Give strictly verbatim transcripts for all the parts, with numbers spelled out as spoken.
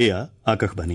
এয়া আকাশবাণী।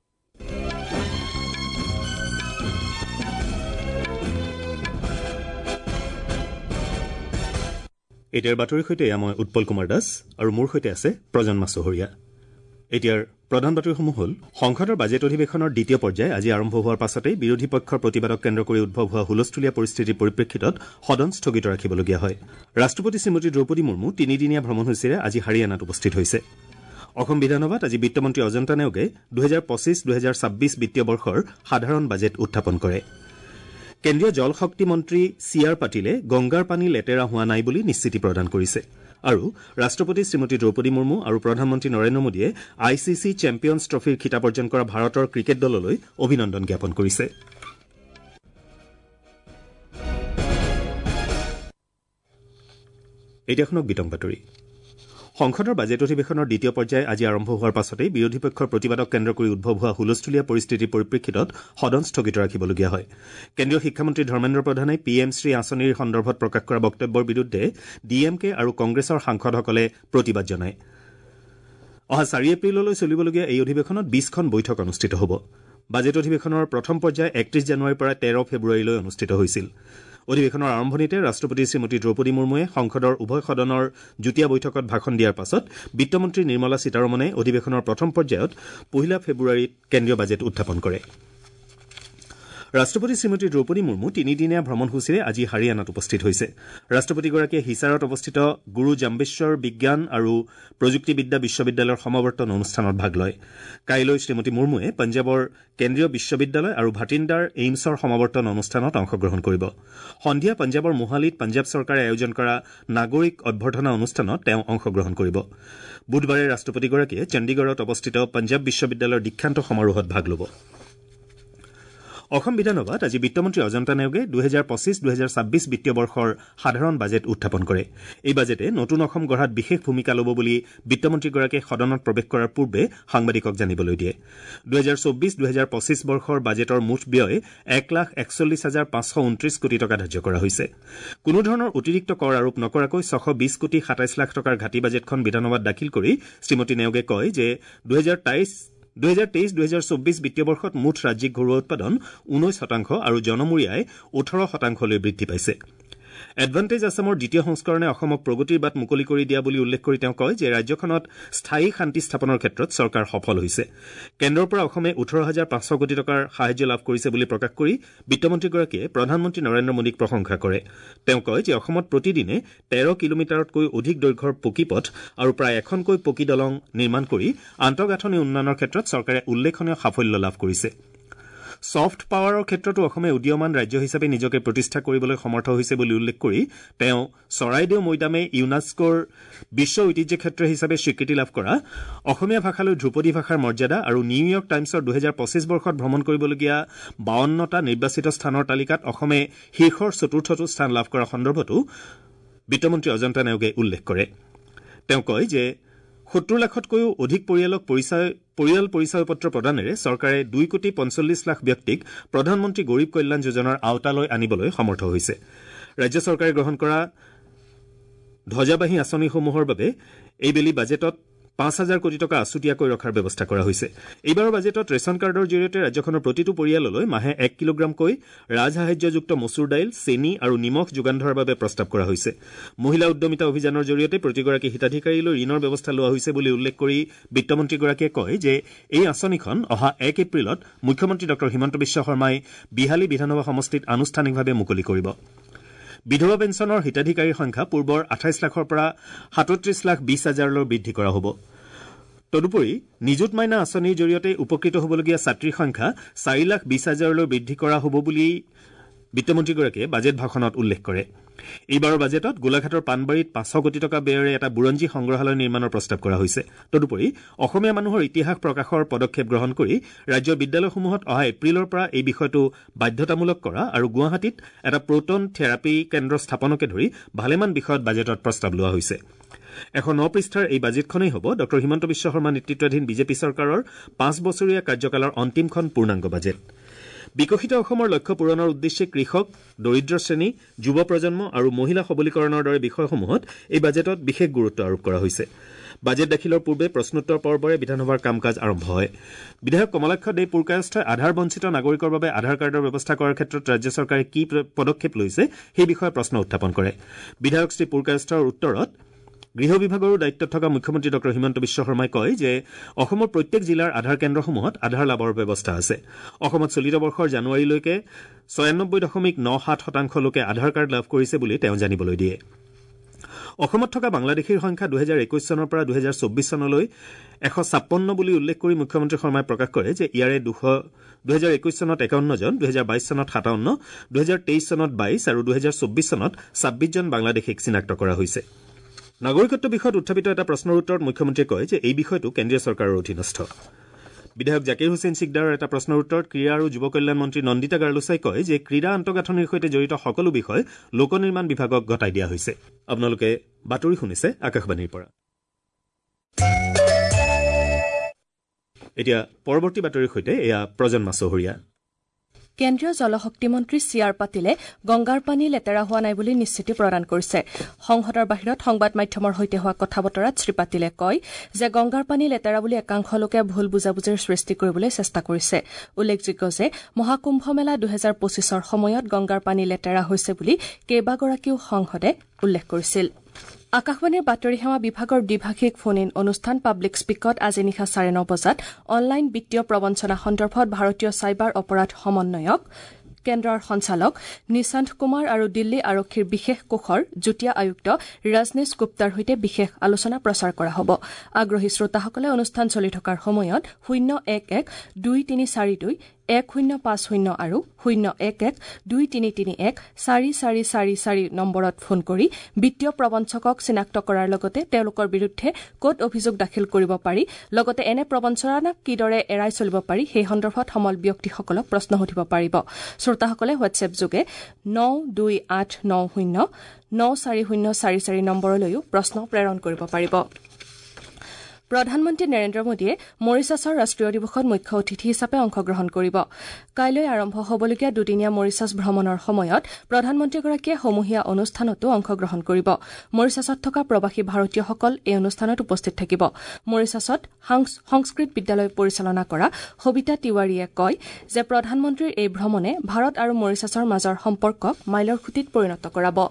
এতিয়াৰ বাতৰিৰ সৈতে এয়া মই উৎপল কুমাৰ দাস আৰু মোৰ সৈতে আছে প্ৰজন্মা চহৰীয়া। এতিয়াৰ প্ৰধান বাতৰিসমূহ হ'ল সংসদৰ বাজেট অধিৱেশনৰ দ্বিতীয় পৰ্যায় আজি আৰম্ভ হোৱাৰ পাছতেই বিৰোধী পক্ষৰ প্ৰতিবাদক কেন্দ্ৰ কৰি উদ্ভৱ হোৱা হুলস্থূলীয়া পৰিস্থিতিৰ পৰিপ্ৰেক্ষিতত সদন স্থগিত ৰাখিবলগীয়া হয়। ৰাষ্ট্ৰপতি শ্ৰীমতী দ্ৰৌপদী মুৰ্মু তিনিদিনীয়া ভ্ৰমণসূচীৰে আজি হাৰিয়ানাত উপস্থিত হৈছে। অসম বিধানসভাত আজি বিত্তমন্ত্ৰী অজন্তা নেওগে দুহেজাৰ পঁচিছ দুহেজাৰ ছাব্বিছ বিত্তীয় বৰ্ষৰ সাধাৰণ বাজেট উত্থাপন কৰে। কেন্দ্ৰীয় জল শক্তি মন্ত্ৰী চি আৰ পাটিলে গংগাৰ পানী লেতেৰা হোৱা নাই বুলি নিশ্চিতি প্ৰদান কৰিছে আৰু ৰাষ্ট্ৰপতি শ্ৰীমতী দ্ৰৌপদী মুৰ্মু আৰু প্ৰধানমন্ত্ৰী নৰেন্দ্ৰ মোদীয়ে আই চি চি চেম্পিয়ন্ছ ট্ৰফীৰ খিতাপ অৰ্জন কৰা ভাৰতৰ ক্ৰিকেট দললৈ অভিনন্দন জ্ঞাপন কৰিছে। এতিয়া শুনক বিতং বাতৰি। সংসদৰ বাজেট অধিৱেশনৰ দ্বিতীয় পৰ্যায় আজি আৰম্ভ হোৱাৰ পাছতেই বিৰোধী পক্ষৰ প্ৰতিবাদক কেন্দ্ৰ কৰি উদ্ভৱ হোৱা হুলস্থূলীয়া পৰিস্থিতিৰ পৰিপ্ৰেক্ষিতত সদন স্থগিত ৰাখিবলগীয়া হয়। কেন্দ্ৰীয় শিক্ষামন্ত্ৰী ধৰ্মেন্দ্ৰ প্ৰধানে পি এম শ্ৰী আঁচনিৰ সন্দৰ্ভত প্ৰকাশ কৰা বক্তব্যৰ বিৰুদ্ধে ডি এম কে আৰু কংগ্ৰেছৰ সাংসদসকলে প্ৰতিবাদ জনায়। অহা চাৰি এপ্ৰিললৈ চলিবলগীয়া এই অধিৱেশনত বিছখন বৈঠক অনুষ্ঠিত হ'ব। বাজেট অধিৱেশনৰ প্ৰথম পৰ্যায় একত্ৰিছ জানুৱাৰীৰ পৰা তেৰ ফেব্ৰুৱাৰীলৈ অনুষ্ঠিত হৈছিল। অধিৱেশনৰ আৰম্ভণিতে ৰাষ্ট্ৰপতি শ্ৰীমতী দ্ৰৌপদী মুৰ্মুৱে সংসদৰ উভয় সদনৰ যুটীয়া বৈঠকত ভাষণ দিয়াৰ পাছত বিত্তমন্ত্ৰী নিৰ্মলা সীতাৰমণে অধিৱেশনৰ প্ৰথম পৰ্যায়ত পহিলা ফেব্ৰুৱাৰীত কেন্দ্ৰীয় বাজেট উত্থাপন কৰে। ৰাষ্ট্ৰপতি শ্ৰীমতী দ্ৰৌপদী মুৰ্মু তিনিদিনীয়া ভ্ৰমণসূচীৰে আজি হাৰিয়ানাত উপস্থিত হৈছে। ৰাষ্ট্ৰপতিগৰাকীয়ে হিছাৰত অৱস্থিত গুৰু জাম্বেশ্বৰ বিজ্ঞান আৰু প্ৰযুক্তিবিদ্যা বিশ্ববিদ্যালয়ৰ সমাৱৰ্তন অনুষ্ঠানত ভাগ লয়। কাইলৈ শ্ৰীমতী মুৰ্মুৱে পঞ্জাৱৰ কেন্দ্ৰীয় বিশ্ববিদ্যালয় আৰু ভাটিণ্ডাৰ এইমছৰ সমাৱৰ্তন অনুষ্ঠানত অংশগ্ৰহণ কৰিব। সন্ধিয়া পঞ্জাৱৰ মোহালিত পঞ্জাৱ চৰকাৰে আয়োজন কৰা নাগৰিক অভ্যৰ্থনা অনুষ্ঠানত তেওঁ অংশগ্ৰহণ কৰিব। বুধবাৰে ৰাষ্ট্ৰপতিগৰাকীয়ে চণ্ডীগড়ত অৱস্থিত পঞ্জাৱ বিশ্ববিদ্যালয়ৰ দীক্ষান্ত সমাৰোহত ভাগ ল'ব। অসম বিধানসভাত আজি বিত্তমন্ত্ৰী অজন্তা নেওগে দুহেজাৰ পঁচিছ দুহেজাৰ ছাব্বিছ বিত্তীয় বৰ্ষৰ সাধাৰণ বাজেট উত্থাপন কৰে। এই বাজেটে নতুন অসম গঢ়াত বিশেষ ভূমিকা ল'ব বুলি বিত্তমন্ত্ৰীগৰাকীয়ে সদনত প্ৰৱেশ কৰাৰ পূৰ্বে সাংবাদিকক জানিবলৈ দিয়ে। দুহেজাৰ চৌব্বিছ দুহেজাৰ পঁচিছ বৰ্ষৰ বাজেটৰ মুঠ ব্যয় এক লাখ একচল্লিছ হাজাৰ পাঁচশ ঊনত্ৰিছ কোটি টকা ধাৰ্য কৰা হৈছে। কোনো ধৰণৰ অতিৰিক্ত কৰ আৰোপ নকৰাকৈ ছশ বিছ কোটি সাতাইছ লাখ টকাৰ ঘাটি বাজেটখন বিধানসভাত দাখিল কৰি শ্ৰীমতী নেওগে কয় যে দুহেজাৰ তেইছ দুহেজাৰ তেইছ দুহেজাৰ চৌব্বিছ বিত্তীয় বৰ্ষত মুঠ ৰাজ্যিক ঘৰুৱা উৎপাদন ঊনৈছ শতাংশ আৰু জনমূৰিয়াই ওঠৰ শতাংশলৈ বৃদ্ধি পাইছে। এডভান্টেজ আছামৰ দ্বিতীয় সংস্কৰণে অসমক প্ৰগতিৰ বাট মুকলি কৰি দিয়া বুলি উল্লেখ কৰি তেওঁ কয় যে ৰাজ্যখনত স্থায়ী শান্তি স্থাপনৰ ক্ষেত্ৰত চৰকাৰ সফল হৈছে। কেন্দ্ৰৰ পৰা অসমে ওঠৰ হাজাৰ পাঁচশ কোটি টকাৰ সাহায্য লাভ কৰিছে বুলি প্ৰকাশ কৰি বিত্তমন্ত্ৰীগৰাকীয়ে প্ৰধানমন্ত্ৰী নৰেন্দ্ৰ মোদীক প্ৰশংসা কৰে। তেওঁ কয় যে অসমত প্ৰতিদিনে তেৰ কিলোমিটাৰতকৈ অধিক দৈৰ্ঘ্যৰ পকী পথ আৰু প্ৰায় এখনকৈ পকী দলং নিৰ্মাণ কৰি আন্তঃগাঁথনি উন্নয়নৰ ক্ষেত্ৰত চৰকাৰে উল্লেখনীয় সাফল্য লাভ কৰিছে। ছফ্ট পাৱাৰৰ ক্ষেত্ৰতো অসমে উদীয়মান ৰাজ্য হিচাপে নিজকে প্ৰতিষ্ঠা কৰিবলৈ সমৰ্থ হৈছে বুলি উল্লেখ কৰি তেওঁ চৰাইদেউ মৈদামে ইউনেস্কোৰ বিশ্ব ঐতিহ্য ক্ষেত্ৰ হিচাপে স্বীকৃতি লাভ কৰা, অসমীয়া ভাষালৈ ধ্ৰুপদী ভাষাৰ মৰ্যাদা আৰু নিউয়ৰ্ক টাইমছৰ দুহেজাৰ পঁচিছ বৰ্ষত ভ্ৰমণ কৰিবলগীয়া বাৱন্নটা নিৰ্বাচিত স্থানৰ তালিকাত অসমে শীৰ্ষৰ চতুৰ্থটো স্থান লাভ কৰা সন্দৰ্ভতো বিত্তমন্ত্ৰী অজন্তা নেওগে উল্লেখ কৰে। তেওঁ কয় যে সত্তৰ লাখতকৈও অধিক পৰিয়ালক পৰিচয় পৰিয়াল পৰিচয় পত্ৰ প্ৰদানেৰে চৰকাৰে দুই কোটি পঞ্চল্লিছ লাখ ব্যক্তিক প্ৰধানমন্ত্ৰী গৰীব কল্যাণ যোজনাৰ আওতালৈ আনিবলৈ সমৰ্থ হৈছে। ৰাজ্য চৰকাৰে গ্ৰহণ কৰা ধ্বজাবাহী আঁচনিসমূহৰ বাবে এইবেলি বাজেটত পাঁচ হাজাৰ কোটি টকা আছুতীয়াকৈ ৰখাৰ ব্যৱস্থা কৰা হৈছে। এইবাৰৰ বাজেটত ৰেচন কাৰ্ডৰ জৰিয়তে ৰাজ্যখনৰ প্ৰতিটো পৰিয়াললৈ মাহে এক কিলোগ্ৰামকৈ ৰাজসাহায্যযুক্ত মচুৰ দাইল, চেনি আৰু নিমখ যোগান ধৰাৰ বাবে প্ৰস্তাৱ কৰা হৈছে। মহিলা উদ্যমিতা অভিযানৰ জৰিয়তে প্ৰতিগৰাকী হিতাধিকাৰীলৈ ঋণৰ ব্যৱস্থা লোৱা হৈছে বুলি উল্লেখ কৰি বিত্তমন্ত্ৰীগৰাকীয়ে কয় যে এই আঁচনিখন অহা এক এপ্ৰিলত মুখ্যমন্ত্ৰী ডঃ হিমন্ত বিশ্ব শৰ্মাই বিহালী বিধানসভা সমষ্টিত আনুষ্ঠানিকভাৱে মুকলি কৰিব। বিধৱা পেঞ্চনৰ হিতাধিকাৰীৰ সংখ্যা পূৰ্বৰ আঠাইছ লাখৰ পৰা সাতত্ৰিছ লাখ বিছ হাজাৰলৈ বৃদ্ধি কৰা হ'ব। তদুপৰি নিযুত মাইনা আঁচনিৰ জৰিয়তে উপকৃত হ'বলগীয়া ছাত্ৰীৰ সংখ্যা চাৰি লাখ বিছ হাজাৰলৈ বৃদ্ধি কৰা হ'ব বুলি বিত্তমন্ত্ৰীগৰাকীয়ে বাজেট ভাষণত উল্লেখ কৰে। এইবাৰৰ বাজেটত গোলাঘাটৰ পাণবাৰীত পাঁচশ কোটি টকা ব্যয়েৰে এটা বুৰঞ্জী সংগ্ৰহালয় নিৰ্মাণৰ প্ৰস্তাৱ কৰা হৈছে। তদুপৰি অসমীয়া মানুহৰ ইতিহাস প্ৰকাশৰ পদক্ষেপ গ্ৰহণ কৰি ৰাজ্যৰ বিদ্যালয়সমূহত অহা এপ্ৰিলৰ পৰা এই বিষয়টো বাধ্যতামূলক কৰা আৰু গুৱাহাটীত এটা প্ৰটন থেৰাপী কেন্দ্ৰ স্থাপনকে ধৰি ভালেমান বিষয়ত বাজেটত প্ৰস্তাৱ লোৱা হৈছে। এশ ন পৃষ্ঠাৰ এই বাজেটখনেই হ'ব ডঃ হিমন্ত বিশ্ব শৰ্মা নেতৃত্বাধীন বিজেপি চৰকাৰৰ পাঁচ বছৰীয়া কাৰ্যকালৰ অন্তিমখন পূৰ্ণাংগ বাজেট। বিকশিত অসমৰ লক্ষ্য পূৰণৰ উদ্দেশ্যে কৃষক, দৰিদ্ৰ শ্ৰেণী, যুৱ প্ৰজন্ম আৰু মহিলা সবলীকৰণৰ দৰে বিষয়সমূহত এই বাজেটত বিশেষ গুৰুত্ব আৰোপ কৰা হৈছে। বাজেট দাখিলৰ পূৰ্বে প্ৰশ্নোত্তৰ পৰ্বৰে বিধানসভাৰ কাম কাজ আৰম্ভ হয় বিধায়ক কমলাক্ষ দে পুৰকায়স্থই আধাৰ বঞ্চিত নাগৰিকৰ বাবে আধাৰ কাৰ্ডৰ ব্যৱস্থা কৰাৰ ক্ষেত্ৰত ৰাজ্য চৰকাৰে কি পদক্ষেপ লৈছে সেই বিষয়ে প্ৰশ্ন উত্থাপন কৰে বিধায়ক শ্ৰী পুৰকায়স্থৰ উত্তৰত গৃহ বিভাগৰো দায়িত্বত থকা মুখ্যমন্ত্ৰী ডঃ হিমন্ত বিশ্ব শৰ্মাই কয় যে অসমৰ প্ৰত্যেক জিলাৰ আধাৰ কেন্দ্ৰসমূহত আধাৰ লাভৰ ব্যৱস্থা আছে অসমত চলিত বৰ্ষৰ জানুৱাৰীলৈকে ছয়ানব্বৈ দশমিক ন সাত শতাংশ লোকে আধাৰ কাৰ্ড লাভ কৰিছে বুলি তেওঁ জানিবলৈ দিয়ে অসমত থকা বাংলাদেশীৰ সংখ্যা দুহেজাৰ একৈশ চনৰ পৰা দুহেজাৰ চৌব্বিছ চনলৈ এশ ছাপন্ন বুলি উল্লেখ কৰি মুখ্যমন্ত্ৰী শৰ্মাই প্ৰকাশ কৰে যে ইয়াৰে দুহেজাৰ একৈশ চনত একাৱন্ন জন দুহেজাৰ বাইশ চনত সাতাৱন্ন দুহেজাৰ তেইছ চনত বাইশ আৰু দুহেজাৰ চৌব্বিছ চনত ছাব্বিছ জন বাংলাদেশীক চিনাক্ত কৰা হৈছে নাগৰিকত্ব বিষয়ত উত্থাপিত এটা প্ৰশ্নৰ উত্তৰত মুখ্যমন্ত্ৰীয়ে কয় যে এই বিষয়টো কেন্দ্ৰীয় চৰকাৰৰ অধীনস্থ বিধায়ক জাকিৰ হুছেইন সিকদাৰৰ এটা প্ৰশ্নৰ উত্তৰত ক্ৰীড়া আৰু যুৱ কল্যাণ মন্ত্ৰী নন্দিতা গাৰ্লুছাই কয় যে ক্ৰীড়া আন্তঃগাঁথনিৰ সৈতে জড়িত সকলো বিষয় লোক নিৰ্মাণ বিভাগক গতাই দিয়া হৈছে আপোনালোকে বাতৰি শুনিছে আকাশবাণীৰ পৰা এতিয়া পৰৱৰ্তী বাতৰিৰ সৈতে এয়া প্ৰজন্মা চহৰীয়া কেন্দ্ৰীয় জলশক্তি মন্ত্ৰী চি আৰ পাটিলে গংগাৰ পানী লেতেৰা হোৱা নাই বুলি নিশ্চিতি প্ৰদান কৰিছে সংসদৰ বাহিৰত সংবাদ মাধ্যমৰ সৈতে হোৱা কথা বতৰাত শ্ৰী পাটিলে কয় যে গংগাৰ পানী লেতেৰা বুলি একাংশ লোকে ভুল বুজাবুজিৰ সৃষ্টি কৰিবলৈ চেষ্টা কৰিছে উল্লেখযোগ্য যে মহাকুম্ভ মেলা দুহেজাৰ পঁচিছৰ সময়ত গংগাৰ পানী লেতেৰা হৈছে বুলি কেইবাগৰাকীও সংসদে উল্লেখ কৰিছিল আকাশবাণীৰ বাতৰি সেৱা বিভাগৰ দ্বিভাষিক ফোন ইন অনুষ্ঠান পাব্লিক স্পীকত আজি নিশা চাৰে ন বজাত অনলাইন বিত্তীয় প্ৰবঞ্চনা সন্দৰ্ভত ভাৰতীয় চাইবাৰ অপৰাধ সমন্বয়ক কেন্দ্ৰৰ সঞ্চালক নিশান্ত কুমাৰ আৰু দিল্লী আৰক্ষীৰ বিশেষ কোষৰ যুটীয়া আয়ুক্ত ৰজনীশ গুপ্তাৰ সৈতে বিশেষ আলোচনা প্ৰচাৰ কৰা হ'ব আগ্ৰহী শ্ৰোতাসকলে অনুষ্ঠান চলি থকাৰ সময়ত শূন্য এক এক দুই তিনি চাৰি দুই এক শূন্য পাঁচ শূন্য আৰু শূন্য এক এক দুই তিনি তিনি এক চাৰি চাৰি চাৰি চাৰি নম্বৰত ফোন কৰি বিত্তীয় প্ৰবঞ্চকক চিনাক্ত কৰাৰ লগতে তেওঁলোকৰ বিৰুদ্ধে ক'ত অভিযোগ দাখিল কৰিব পাৰি লগতে এনে প্ৰবঞ্চনাক কিদৰে এৰাই চলিব পাৰি সেই সন্দৰ্ভত সমল ব্যক্তিসকলক প্ৰশ্ন সুধিব পাৰিব শ্ৰোতাসকলে হোৱাটছএপ যোগে ন দুই আঠ ন শূন্য ন চাৰি শূন্য চাৰি চাৰি নম্বৰলৈও প্ৰশ্ন প্ৰেৰণ কৰিব পাৰিব প্ৰধানমন্ত্ৰী নৰেন্দ্ৰ মোদীয়ে মৰিছাছৰ ৰাষ্ট্ৰীয় দিৱসত মুখ্য অতিথি হিচাপে অংশগ্ৰহণ কৰিব কাইলৈ আৰম্ভ হ'বলগীয়া দুদিনীয়া মৰিছাছ ভ্ৰমণৰ সময়ত প্ৰধানমন্ত্ৰীগৰাকীয়ে সমূহীয়া অনুষ্ঠানতো অংশগ্ৰহণ কৰিব মৰিছাছত থকা প্ৰৱাসী ভাৰতীয়সকল এই অনুষ্ঠানত উপস্থিত থাকিব মৰিছাছত সংস্কৃত বিদ্যালয় পৰিচালনা কৰা সবিতা তিৱাৰীয়ে কয় যে প্ৰধানমন্ত্ৰীৰ এই ভ্ৰমণে ভাৰত আৰু মৰিছাছৰ মাজৰ সম্পৰ্কক মাইলৰ খুঁটিত পৰিণত কৰাব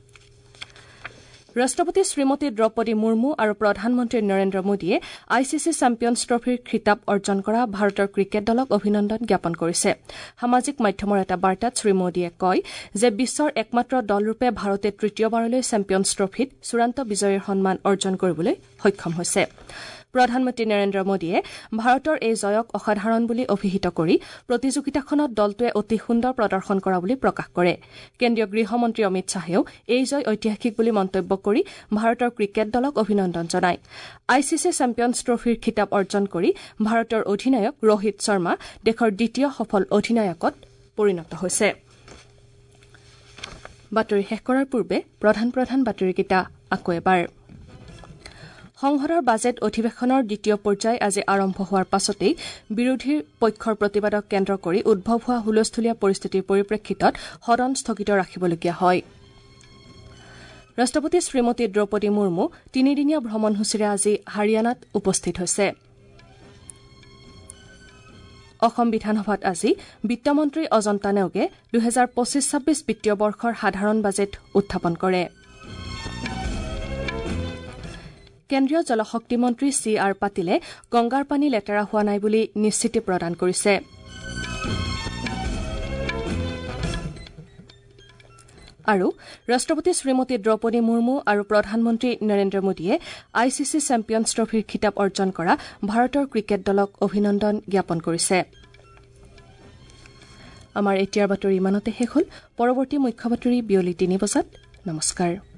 ৰাষ্ট্ৰপতি শ্ৰীমতী দ্ৰৌপদী মুৰ্মু আৰু প্ৰধানমন্ত্ৰী নৰেন্দ্ৰ মোদীয়ে আই চি চি চেম্পিয়ন্ছ ট্ৰফিৰ খিতাপ অৰ্জন কৰা ভাৰতৰ ক্ৰিকেট দলক অভিনন্দন জ্ঞাপন কৰিছে সামাজিক মাধ্যমৰ এটা বাৰ্তাত শ্ৰীমোদীয়ে কয় যে বিশ্বৰ একমাত্ৰ দলৰূপে ভাৰতে তৃতীয়বাৰলৈ চেম্পিয়ন্ছ ট্ৰফিত চূড়ান্ত বিজয়ীৰ সন্মান অৰ্জন কৰিবলৈ সক্ষম হৈছে প্ৰধানমন্ত্ৰী নৰেন্দ্ৰ মোদীয়ে ভাৰতৰ এই জয়ক অসাধাৰণ বুলি অভিহিত কৰি প্ৰতিযোগিতাখনত দলটোৱে অতি সুন্দৰ প্ৰদৰ্শন কৰা বুলি প্ৰকাশ কৰে কেন্দ্ৰীয় গৃহমন্ত্ৰী অমিত শ্বাহেও এই জয় ঐতিহাসিক বুলি মন্তব্য কৰি ভাৰতৰ ক্ৰিকেট দলক অভিনন্দন জনায় আই চি চি চেম্পিয়ন্ছ ট্ৰফিৰ খিতাপ অৰ্জন কৰি ভাৰতৰ অধিনায়ক ৰোহিত শৰ্মা দেশৰ দ্বিতীয় সফল অধিনায়কত পৰিণত হৈছে বাতৰি শেষ কৰাৰ পূৰ্বে প্ৰধান প্ৰধান বাতৰিকেইটা আকৌ এবাৰ সংসদৰ বাজেট অধিৱেশনৰ দ্বিতীয় পৰ্যায় আজি আৰম্ভ হোৱাৰ পাছতেই বিৰোধী পক্ষৰ প্ৰতিবাদক কেন্দ্ৰ কৰি উদ্ভৱ হোৱা হুলস্থূলীয়া পৰিস্থিতিৰ পৰিপ্ৰেক্ষিতত সদন স্থগিত ৰাখিবলগীয়া হয় ৰাষ্ট্ৰপতি শ্ৰীমতী দ্ৰৌপদী মুৰ্মু তিনিদিনীয়া ভ্ৰমণসূচীৰে আজি হাৰিয়ানাত উপস্থিত হৈছে অসম বিধানসভাত আজি বিত্তমন্ত্ৰী অজন্তা নেওগে দুহেজাৰ পঁচিছ ছাব্বিছ বিত্তীয় বৰ্ষৰ সাধাৰণ বাজেট উত্থাপন কৰে কেন্দ্ৰীয় জলশক্তি মন্ত্ৰী চি আৰ পাটিলে গংগাৰ পানী লেতেৰা হোৱা নাই বুলি নিশ্চিতি প্ৰদান কৰিছে আৰু ৰাষ্ট্ৰপতি শ্ৰীমতী দ্ৰৌপদী মুৰ্মু আৰু প্ৰধানমন্ত্ৰী নৰেন্দ্ৰ মোদীয়ে আই চি চি চেম্পিয়ন্ছ ট্ৰফিৰ খিতাপ অৰ্জন কৰা ভাৰতৰ ক্ৰিকেট দলক অভিনন্দন জ্ঞাপন কৰিছে আমাৰ এতিয়াৰ বাতৰি ইমানতে শেষ হ'ল পৰৱৰ্তী মুখ্য বাতৰি বিয়লি তিনি বজাত নমস্কাৰ